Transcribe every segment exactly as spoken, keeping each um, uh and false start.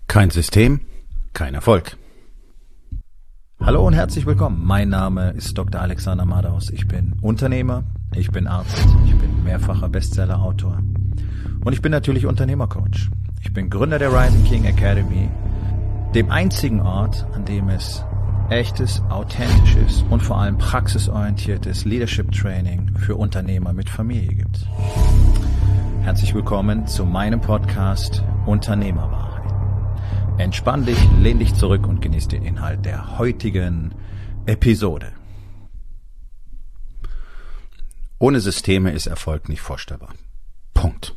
Kein System, kein Erfolg. Hallo und herzlich willkommen. Mein Name ist Doktor Alexander Madaus. Ich bin Unternehmer, ich bin Arzt, ich bin mehrfacher Bestseller-Autor und ich bin natürlich Unternehmercoach. Ich bin Gründer der Rising King Academy, dem einzigen Ort, an dem es echtes, authentisches und vor allem praxisorientiertes Leadership Training für Unternehmer mit Familie gibt. Herzlich willkommen zu meinem Podcast Unternehmerwahrheit. Entspann dich, lehn dich zurück und genieß den Inhalt der heutigen Episode. Ohne Systeme ist Erfolg nicht vorstellbar. Punkt.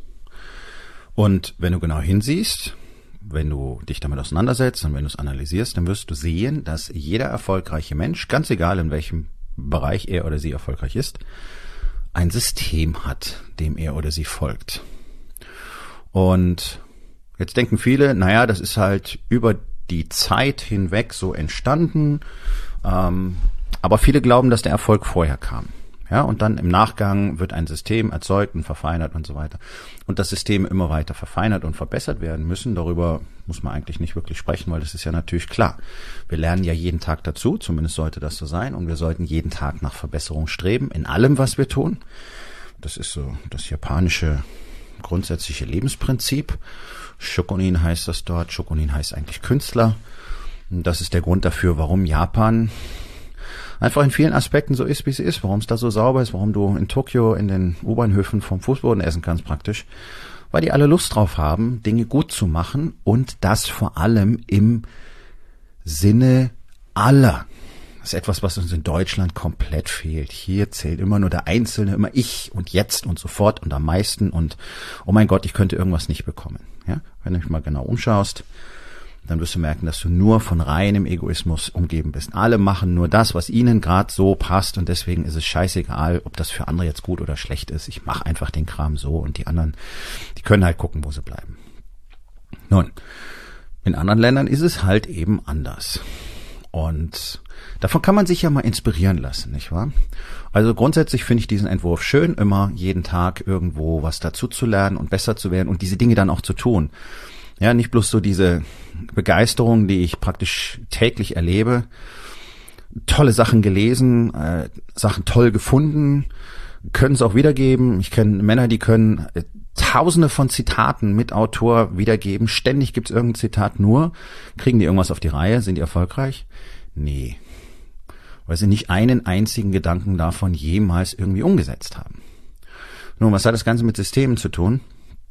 Und wenn du genau hinsiehst, wenn du dich damit auseinandersetzt und wenn du es analysierst, dann wirst du sehen, dass jeder erfolgreiche Mensch, ganz egal in welchem Bereich er oder sie erfolgreich ist, ein System hat, dem er oder sie folgt. Und jetzt denken viele, naja, das ist halt über die Zeit hinweg so entstanden, ähm, aber viele glauben, dass der Erfolg vorher kam. Ja, und dann im Nachgang wird ein System erzeugt und verfeinert und so weiter. Und das System immer weiter verfeinert und verbessert werden müssen. Darüber muss man eigentlich nicht wirklich sprechen, weil das ist ja natürlich klar. Wir lernen ja jeden Tag dazu, zumindest sollte das so sein. Und wir sollten jeden Tag nach Verbesserung streben, in allem, was wir tun. Das ist so das japanische grundsätzliche Lebensprinzip. Shokunin heißt das dort. Shokunin heißt eigentlich Künstler. Und das ist der Grund dafür, warum Japan einfach in vielen Aspekten so ist, wie es ist, warum es da so sauber ist, warum du in Tokio in den U-Bahnhöfen vom Fußboden essen kannst praktisch, weil die alle Lust drauf haben, Dinge gut zu machen und das vor allem im Sinne aller. Das ist etwas, was uns in Deutschland komplett fehlt. Hier zählt immer nur der Einzelne, immer ich und jetzt und sofort und am meisten und oh mein Gott, ich könnte irgendwas nicht bekommen. Ja, wenn du dich mal genau umschaust, dann wirst du merken, dass du nur von reinem Egoismus umgeben bist. Alle machen nur das, was ihnen gerade so passt und deswegen ist es scheißegal, ob das für andere jetzt gut oder schlecht ist. Ich mache einfach den Kram so und die anderen, die können halt gucken, wo sie bleiben. Nun, in anderen Ländern ist es halt eben anders. Und davon kann man sich ja mal inspirieren lassen, nicht wahr? Also grundsätzlich finde ich diesen Entwurf schön, immer jeden Tag irgendwo was dazu zu lernen und besser zu werden und diese Dinge dann auch zu tun. Ja, nicht bloß so diese Begeisterung, die ich praktisch täglich erlebe. Tolle Sachen gelesen, äh, Sachen toll gefunden, können es auch wiedergeben. Ich kenne Männer, die können äh, Tausende von Zitaten mit Autor wiedergeben. Ständig gibt's irgendein Zitat nur. Kriegen die irgendwas auf die Reihe? Sind die erfolgreich? Nee. Weil sie nicht einen einzigen Gedanken davon jemals irgendwie umgesetzt haben. Nun, was hat das Ganze mit Systemen zu tun?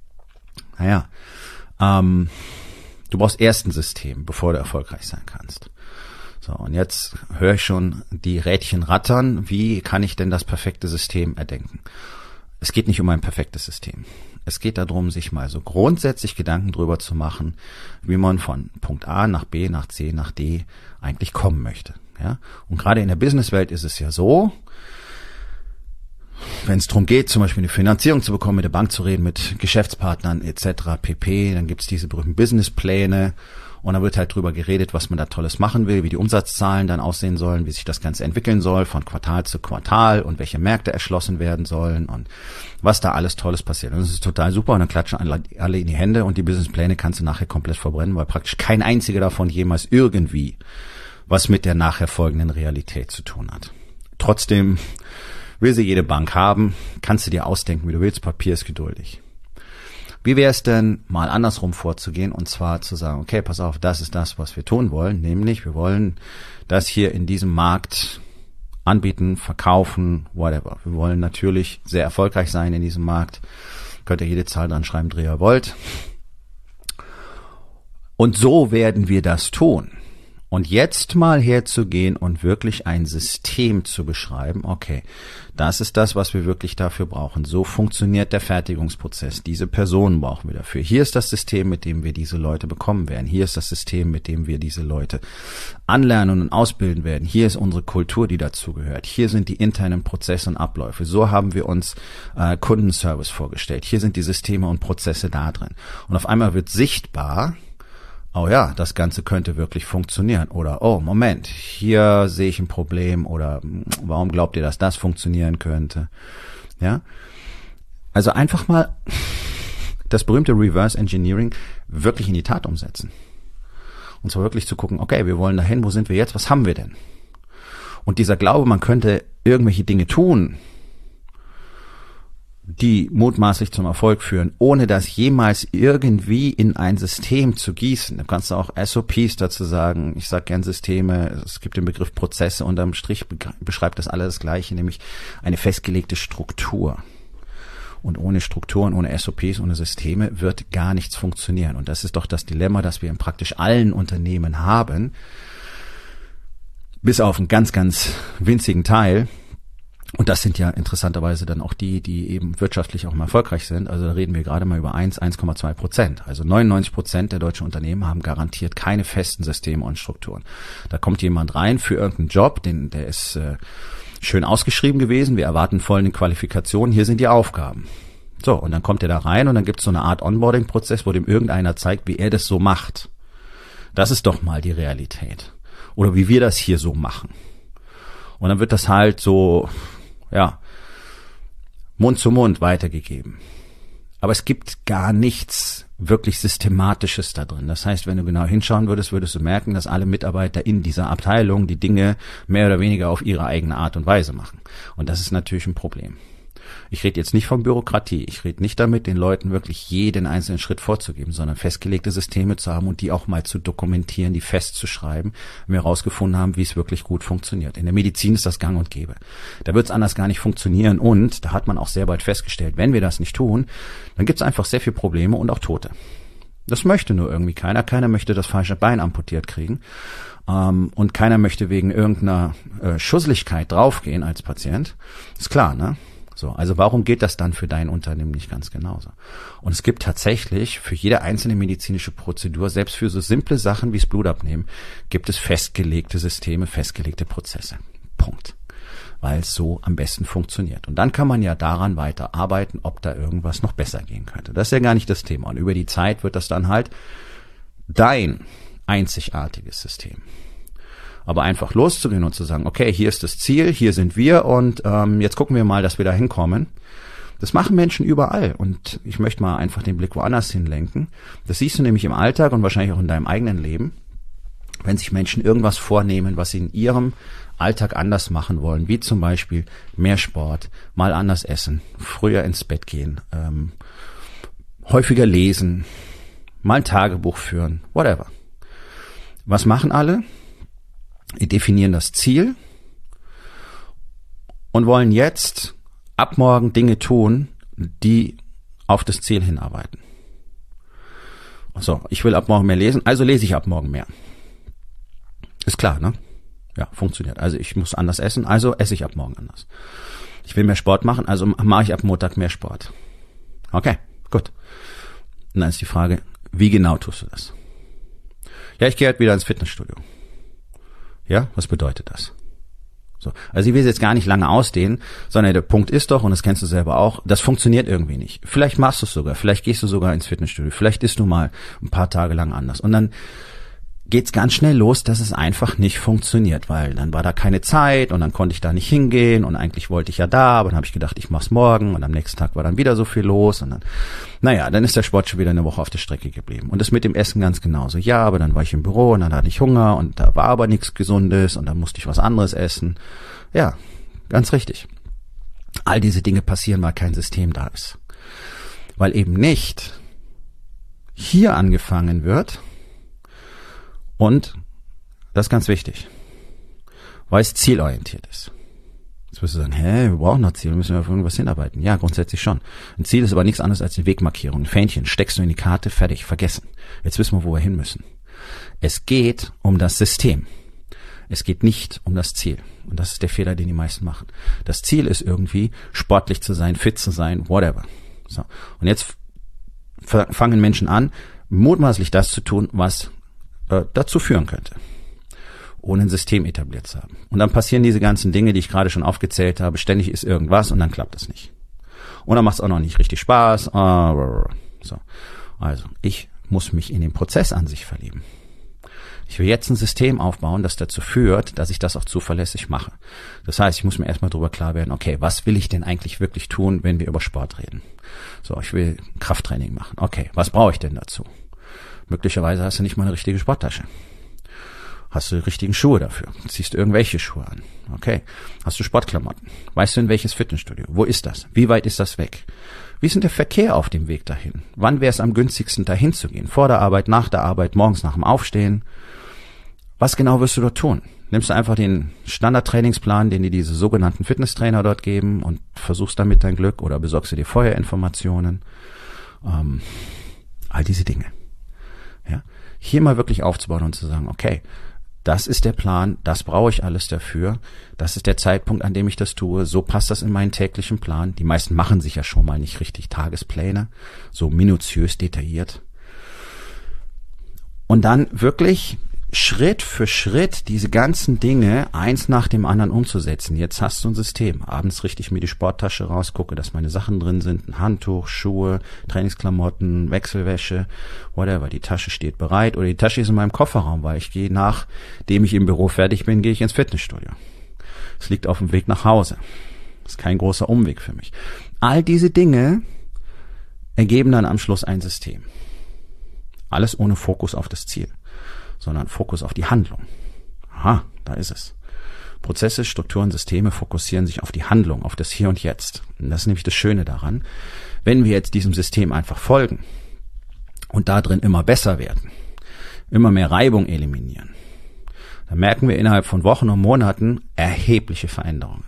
Naja, ähm, du brauchst erst ein System, bevor du erfolgreich sein kannst. So, und jetzt höre ich schon die Rädchen rattern. Wie kann ich denn das perfekte System erdenken? Es geht nicht um ein perfektes System. Es geht darum, sich mal so grundsätzlich Gedanken drüber zu machen, wie man von Punkt A nach B, nach C, nach D eigentlich kommen möchte. Ja? Und gerade in der Businesswelt ist es ja so, wenn es darum geht, zum Beispiel eine Finanzierung zu bekommen, mit der Bank zu reden, mit Geschäftspartnern et cetera pp., dann gibt's diese berühmten Businesspläne und dann wird halt drüber geredet, was man da Tolles machen will, wie die Umsatzzahlen dann aussehen sollen, wie sich das Ganze entwickeln soll von Quartal zu Quartal und welche Märkte erschlossen werden sollen und was da alles Tolles passiert. Und das ist total super und dann klatschen alle in die Hände und die Businesspläne kannst du nachher komplett verbrennen, weil praktisch kein einziger davon jemals irgendwie was mit der nachher folgenden Realität zu tun hat. Trotzdem will sie jede Bank haben, kannst du dir ausdenken, wie du willst, Papier ist geduldig. Wie wäre es denn, mal andersrum vorzugehen und zwar zu sagen, okay, pass auf, das ist das, was wir tun wollen, nämlich wir wollen das hier in diesem Markt anbieten, verkaufen, whatever. Wir wollen natürlich sehr erfolgreich sein in diesem Markt. Könnt ihr jede Zahl dran schreiben, wie ihr wollt. Und so werden wir das tun. Und jetzt mal herzugehen und wirklich ein System zu beschreiben, okay, das ist das, was wir wirklich dafür brauchen. So funktioniert der Fertigungsprozess. Diese Personen brauchen wir dafür. Hier ist das System, mit dem wir diese Leute bekommen werden. Hier ist das System, mit dem wir diese Leute anlernen und ausbilden werden. Hier ist unsere Kultur, die dazugehört. Hier sind die internen Prozesse und Abläufe. So haben wir uns äh, Kundenservice vorgestellt. Hier sind die Systeme und Prozesse da drin. Und auf einmal wird sichtbar, oh ja, das Ganze könnte wirklich funktionieren. Oder, oh, Moment, hier sehe ich ein Problem. Oder, warum glaubt ihr, dass das funktionieren könnte? Ja, also einfach mal das berühmte Reverse Engineering wirklich in die Tat umsetzen. Und zwar wirklich zu gucken, okay, wir wollen dahin, wo sind wir jetzt, was haben wir denn? Und dieser Glaube, man könnte irgendwelche Dinge tun, die mutmaßlich zum Erfolg führen, ohne das jemals irgendwie in ein System zu gießen. Du kannst auch S O Ps dazu sagen. Ich sage gern Systeme. Es gibt den Begriff Prozesse. Unterm Strich beschreibt das alles das Gleiche, nämlich eine festgelegte Struktur. Und ohne Strukturen, ohne S O Ps, ohne Systeme wird gar nichts funktionieren. Und das ist doch das Dilemma, das wir in praktisch allen Unternehmen haben, bis auf einen ganz, ganz winzigen Teil. Und das sind ja interessanterweise dann auch die, die eben wirtschaftlich auch mal erfolgreich sind. Also da reden wir gerade mal über eins, eins Komma zwei Prozent. Also neunundneunzig Prozent der deutschen Unternehmen haben garantiert keine festen Systeme und Strukturen. Da kommt jemand rein für irgendeinen Job, den, der ist äh, schön ausgeschrieben gewesen. Wir erwarten folgende Qualifikationen. Hier sind die Aufgaben. So, und dann kommt er da rein und dann gibt es so eine Art Onboarding-Prozess, wo dem irgendeiner zeigt, wie er das so macht. Das ist doch mal die Realität. Oder wie wir das hier so machen. Und dann wird das halt so, ja, Mund zu Mund weitergegeben. Aber es gibt gar nichts wirklich Systematisches da drin. Das heißt, wenn du genau hinschauen würdest, würdest du merken, dass alle Mitarbeiter in dieser Abteilung die Dinge mehr oder weniger auf ihre eigene Art und Weise machen. Und das ist natürlich ein Problem. Ich rede jetzt nicht von Bürokratie. Ich rede nicht damit, den Leuten wirklich jeden einzelnen Schritt vorzugeben, sondern festgelegte Systeme zu haben und die auch mal zu dokumentieren, die festzuschreiben, wenn wir herausgefunden haben, wie es wirklich gut funktioniert. In der Medizin ist das gang und gäbe. Da wird es anders gar nicht funktionieren und da hat man auch sehr bald festgestellt, wenn wir das nicht tun, dann gibt es einfach sehr viele Probleme und auch Tote. Das möchte nur irgendwie keiner. Keiner möchte das falsche Bein amputiert kriegen. Ähm, und keiner möchte wegen irgendeiner äh, Schusseligkeit draufgehen als Patient. Ist klar, ne? So, also warum geht das dann für dein Unternehmen nicht ganz genauso? Und es gibt tatsächlich für jede einzelne medizinische Prozedur, selbst für so simple Sachen wie das Blutabnehmen, gibt es festgelegte Systeme, festgelegte Prozesse. Punkt. Weil es so am besten funktioniert. Und dann kann man ja daran weiter arbeiten, ob da irgendwas noch besser gehen könnte. Das ist ja gar nicht das Thema. Und über die Zeit wird das dann halt dein einzigartiges System. Aber einfach loszugehen und zu sagen, okay, hier ist das Ziel, hier sind wir und ähm, jetzt gucken wir mal, dass wir da hinkommen. Das machen Menschen überall und ich möchte mal einfach den Blick woanders hinlenken. Das siehst du nämlich im Alltag und wahrscheinlich auch in deinem eigenen Leben, wenn sich Menschen irgendwas vornehmen, was sie in ihrem Alltag anders machen wollen, wie zum Beispiel mehr Sport, mal anders essen, früher ins Bett gehen, ähm, häufiger lesen, mal ein Tagebuch führen, whatever. Was machen alle? Wir definieren das Ziel und wollen jetzt ab morgen Dinge tun, die auf das Ziel hinarbeiten. So, ich will ab morgen mehr lesen, also lese ich ab morgen mehr. Ist klar, ne? Ja, funktioniert. Also ich muss anders essen, also esse ich ab morgen anders. Ich will mehr Sport machen, also mache ich ab Montag mehr Sport. Okay, gut. Und dann ist die Frage, wie genau tust du das? Ja, ich gehe halt wieder ins Fitnessstudio. Ja, was bedeutet das? So, also ich will es jetzt gar nicht lange ausdehnen, sondern der Punkt ist doch, und das kennst du selber auch, das funktioniert irgendwie nicht. Vielleicht machst du es sogar, vielleicht gehst du sogar ins Fitnessstudio, vielleicht isst du mal ein paar Tage lang anders. Und dann geht's ganz schnell los, dass es einfach nicht funktioniert, weil dann war da keine Zeit und dann konnte ich da nicht hingehen und eigentlich wollte ich ja da, aber dann habe ich gedacht, ich mach's morgen und am nächsten Tag war dann wieder so viel los und dann, naja, dann ist der Sport schon wieder eine Woche auf der Strecke geblieben. Und das mit dem Essen ganz genauso. Ja, aber dann war ich im Büro und dann hatte ich Hunger und da war aber nichts Gesundes und dann musste ich was anderes essen. Ja, ganz richtig. All diese Dinge passieren, weil kein System da ist. Weil eben nicht hier angefangen wird. Und, das ist ganz wichtig, weil es zielorientiert ist. Jetzt wirst du sagen, hä, wir brauchen noch Ziel, wir müssen auf irgendwas hinarbeiten. Ja, grundsätzlich schon. Ein Ziel ist aber nichts anderes als eine Wegmarkierung. Ein Fähnchen steckst du in die Karte, fertig, vergessen. Jetzt wissen wir, wo wir hin müssen. Es geht um das System. Es geht nicht um das Ziel. Und das ist der Fehler, den die meisten machen. Das Ziel ist irgendwie, sportlich zu sein, fit zu sein, whatever. So. Und jetzt fangen Menschen an, mutmaßlich das zu tun, was dazu führen könnte, ohne ein System etabliert zu haben. Und dann passieren diese ganzen Dinge, die ich gerade schon aufgezählt habe. Ständig ist irgendwas und dann klappt es nicht. Und dann macht es auch noch nicht richtig Spaß. So. Also, ich muss mich in den Prozess an sich verlieben. Ich will jetzt ein System aufbauen, das dazu führt, dass ich das auch zuverlässig mache. Das heißt, ich muss mir erstmal darüber klar werden, okay, was will ich denn eigentlich wirklich tun, wenn wir über Sport reden? So, ich will Krafttraining machen. Okay, was brauche ich denn dazu? Möglicherweise hast du nicht mal eine richtige Sporttasche. Hast du die richtigen Schuhe dafür? Ziehst du irgendwelche Schuhe an? Okay. Hast du Sportklamotten? Weißt du, in welches Fitnessstudio? Wo ist das? Wie weit ist das weg? Wie ist denn der Verkehr auf dem Weg dahin? Wann wäre es am günstigsten, dahin zu gehen? Vor der Arbeit, nach der Arbeit, morgens nach dem Aufstehen? Was genau wirst du dort tun? Nimmst du einfach den Standardtrainingsplan, den dir diese sogenannten Fitnesstrainer dort geben und versuchst damit dein Glück, oder besorgst du dir vorher Informationen? Ähm, all diese Dinge. Ja, hier mal wirklich aufzubauen und zu sagen, okay, das ist der Plan, das brauche ich alles dafür, das ist der Zeitpunkt, an dem ich das tue, so passt das in meinen täglichen Plan. Die meisten machen sich ja schon mal nicht richtig Tagespläne, so minutiös detailliert. Und dann wirklich Schritt für Schritt diese ganzen Dinge eins nach dem anderen umzusetzen. Jetzt hast du ein System. Abends richte ich mir die Sporttasche raus, gucke, dass meine Sachen drin sind, ein Handtuch, Schuhe, Trainingsklamotten, Wechselwäsche, whatever. Die Tasche steht bereit oder die Tasche ist in meinem Kofferraum, weil ich gehe, nachdem ich im Büro fertig bin, gehe ich ins Fitnessstudio. Es liegt auf dem Weg nach Hause. Das ist kein großer Umweg für mich. All diese Dinge ergeben dann am Schluss ein System. Alles ohne Fokus auf das Ziel, sondern Fokus auf die Handlung. Aha, da ist es. Prozesse, Strukturen, Systeme fokussieren sich auf die Handlung, auf das Hier und Jetzt. Und das ist nämlich das Schöne daran. Wenn wir jetzt diesem System einfach folgen und da drin immer besser werden, immer mehr Reibung eliminieren, dann merken wir innerhalb von Wochen und Monaten erhebliche Veränderungen.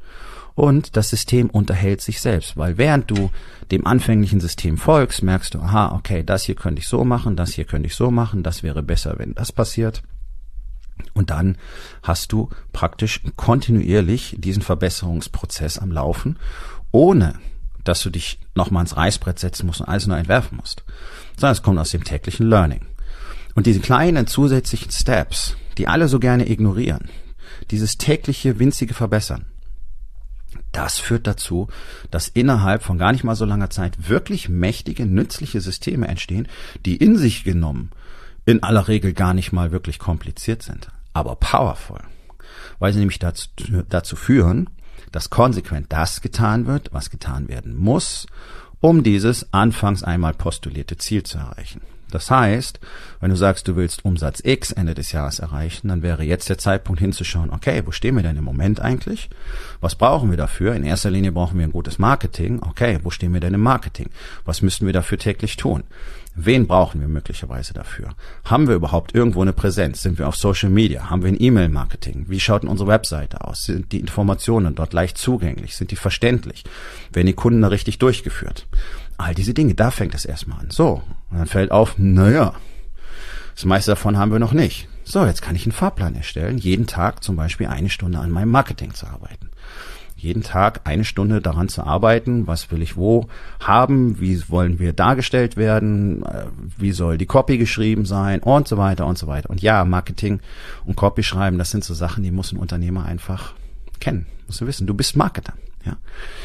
Und das System unterhält sich selbst, weil während du dem anfänglichen System folgst, merkst du, aha, okay, das hier könnte ich so machen, das hier könnte ich so machen, das wäre besser, wenn das passiert. Und dann hast du praktisch kontinuierlich diesen Verbesserungsprozess am Laufen, ohne dass du dich nochmal ins Reißbrett setzen musst und alles neu entwerfen musst. Sondern es kommt aus dem täglichen Learning. Und diese kleinen zusätzlichen Steps, die alle so gerne ignorieren, dieses tägliche winzige Verbessern, das führt dazu, dass innerhalb von gar nicht mal so langer Zeit wirklich mächtige, nützliche Systeme entstehen, die in sich genommen in aller Regel gar nicht mal wirklich kompliziert sind, aber powerful, weil sie nämlich dazu, dazu führen, dass konsequent das getan wird, was getan werden muss, um dieses anfangs einmal postulierte Ziel zu erreichen. Das heißt, wenn du sagst, du willst Umsatz X Ende des Jahres erreichen, dann wäre jetzt der Zeitpunkt hinzuschauen, okay, wo stehen wir denn im Moment eigentlich? Was brauchen wir dafür? In erster Linie brauchen wir ein gutes Marketing. Okay, wo stehen wir denn im Marketing? Was müssten wir dafür täglich tun? Wen brauchen wir möglicherweise dafür? Haben wir überhaupt irgendwo eine Präsenz? Sind wir auf Social Media? Haben wir ein E-Mail-Marketing? Wie schaut denn unsere Webseite aus? Sind die Informationen dort leicht zugänglich? Sind die verständlich? Werden die Kunden da richtig durchgeführt? All diese Dinge, da fängt es erstmal an. So, und dann fällt auf, naja, das meiste davon haben wir noch nicht. So, jetzt kann ich einen Fahrplan erstellen, jeden Tag zum Beispiel eine Stunde an meinem Marketing zu arbeiten. Jeden Tag eine Stunde daran zu arbeiten, was will ich wo haben, wie wollen wir dargestellt werden, wie soll die Copy geschrieben sein und so weiter und so weiter. Und ja, Marketing und Copy schreiben, das sind so Sachen, die muss ein Unternehmer einfach kennen, musst du wissen. Du bist Marketer, ja.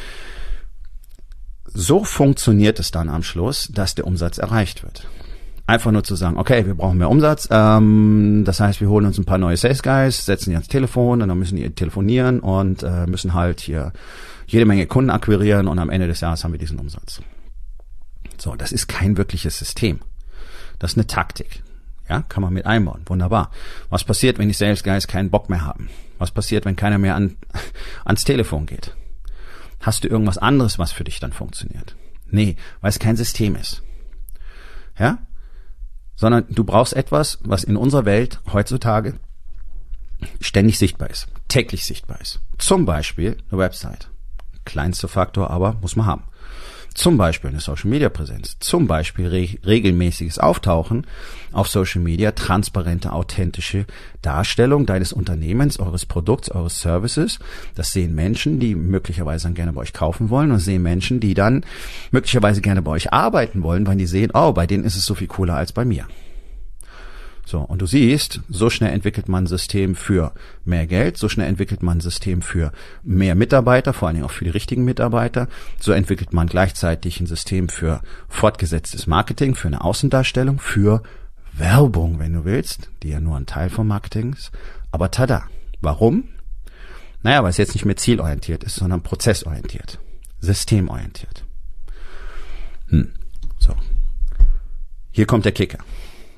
So funktioniert es dann am Schluss, dass der Umsatz erreicht wird. Einfach nur zu sagen, okay, wir brauchen mehr Umsatz, ähm, das heißt, wir holen uns ein paar neue Sales Guys, setzen die ans Telefon und dann müssen die telefonieren und äh, müssen halt hier jede Menge Kunden akquirieren und am Ende des Jahres haben wir diesen Umsatz. So, das ist kein wirkliches System. Das ist eine Taktik. Ja, kann man mit einbauen. Wunderbar. Was passiert, wenn die Sales Guys keinen Bock mehr haben? Was passiert, wenn keiner mehr an, ans Telefon geht? Hast du irgendwas anderes, was für dich dann funktioniert? Nee, weil es kein System ist. Ja? Sondern du brauchst etwas, was in unserer Welt heutzutage ständig sichtbar ist, täglich sichtbar ist. Zum Beispiel eine Website. Kleinster Faktor, aber muss man haben. Zum Beispiel eine Social-Media-Präsenz, zum Beispiel re- regelmäßiges Auftauchen auf Social Media, transparente, authentische Darstellung deines Unternehmens, eures Produkts, eures Services. Das sehen Menschen, die möglicherweise dann gerne bei euch kaufen wollen, und sehen Menschen, die dann möglicherweise gerne bei euch arbeiten wollen, weil die sehen, oh, bei denen ist es so viel cooler als bei mir. So, und du siehst, so schnell entwickelt man ein System für mehr Geld, so schnell entwickelt man ein System für mehr Mitarbeiter, vor allen Dingen auch für die richtigen Mitarbeiter. So entwickelt man gleichzeitig ein System für fortgesetztes Marketing, für eine Außendarstellung, für Werbung, wenn du willst, die ja nur ein Teil vom Marketing ist. Aber tada! Warum? Naja, weil es jetzt nicht mehr zielorientiert ist, sondern prozessorientiert, systemorientiert. Hm. So. Hier kommt der Kicker.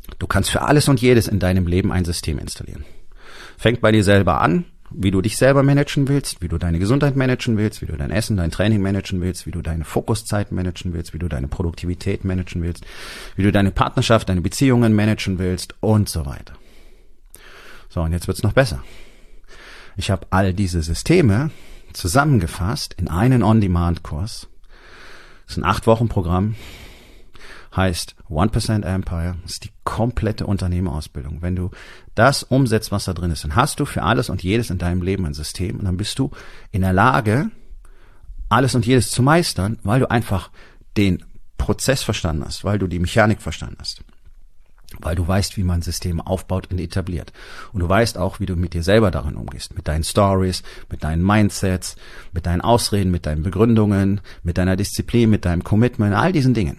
Du kannst für alles und jedes in deinem Leben ein System installieren. Fängt bei dir selber an, wie du dich selber managen willst, wie du deine Gesundheit managen willst, wie du dein Essen, dein Training managen willst, wie du deine Fokuszeit managen willst, wie du deine Produktivität managen willst, wie du deine Partnerschaft, deine Beziehungen managen willst und so weiter. So, und jetzt wird's noch besser. Ich habe all diese Systeme zusammengefasst in einen On-Demand-Kurs. Das ist ein acht-Wochen-Programm, heißt one percent Empire. Das ist die komplette Unternehmerausbildung. Wenn du das umsetzt, was da drin ist, dann hast du für alles und jedes in deinem Leben ein System und dann bist du in der Lage, alles und jedes zu meistern, weil du einfach den Prozess verstanden hast, weil du die Mechanik verstanden hast, weil du weißt, wie man Systeme aufbaut und etabliert. Und du weißt auch, wie du mit dir selber darin umgehst, mit deinen Stories, mit deinen Mindsets, mit deinen Ausreden, mit deinen Begründungen, mit deiner Disziplin, mit deinem Commitment, all diesen Dingen.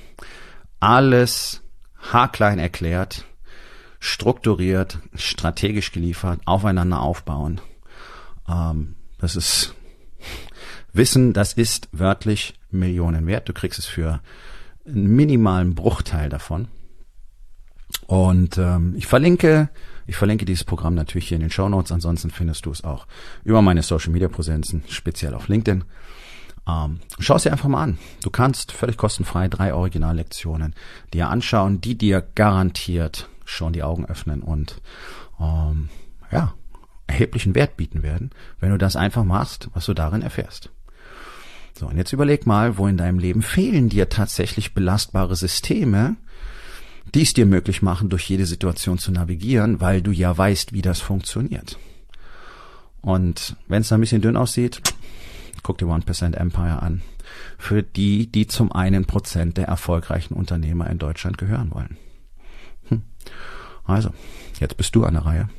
Alles haarklein erklärt, strukturiert, strategisch geliefert, aufeinander aufbauen. Ähm, das ist Wissen, das ist wörtlich Millionen wert. Du kriegst es für einen minimalen Bruchteil davon. Und ähm, ich verlinke, ich verlinke dieses Programm natürlich hier in den Shownotes. Ansonsten findest du es auch über meine Social Media Präsenzen, speziell auf LinkedIn. Ähm, Schau es dir einfach mal an. Du kannst völlig kostenfrei drei Originallektionen dir anschauen, die dir garantiert schon die Augen öffnen und ähm, ja erheblichen Wert bieten werden, wenn du das einfach machst, was du darin erfährst. So, und jetzt überleg mal, wo in deinem Leben fehlen dir tatsächlich belastbare Systeme, die es dir möglich machen, durch jede Situation zu navigieren, weil du ja weißt, wie das funktioniert. Und wenn es ein bisschen dünn aussieht, guck dir one percent Empire an. Für die, die zum einen Prozent der erfolgreichen Unternehmer in Deutschland gehören wollen. Hm. Also, jetzt bist du an der Reihe.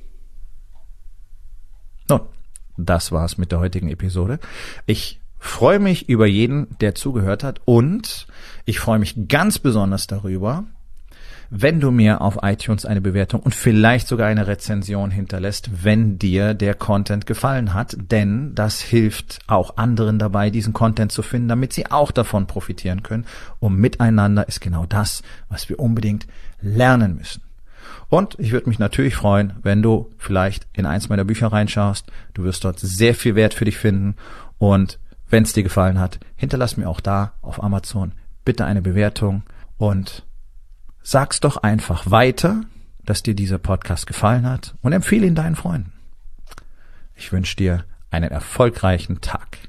Nun, das war's mit der heutigen Episode. Ich freue mich über jeden, der zugehört hat, und ich freue mich ganz besonders darüber, wenn du mir auf iTunes eine Bewertung und vielleicht sogar eine Rezension hinterlässt, wenn dir der Content gefallen hat, denn das hilft auch anderen dabei, diesen Content zu finden, damit sie auch davon profitieren können. Und miteinander ist genau das, was wir unbedingt lernen müssen. Und ich würde mich natürlich freuen, wenn du vielleicht in eins meiner Bücher reinschaust. Du wirst dort sehr viel Wert für dich finden. Und wenn es dir gefallen hat, hinterlass mir auch da auf Amazon bitte eine Bewertung und sag's doch einfach weiter, dass dir dieser Podcast gefallen hat, und empfehle ihn deinen Freunden. Ich wünsche dir einen erfolgreichen Tag.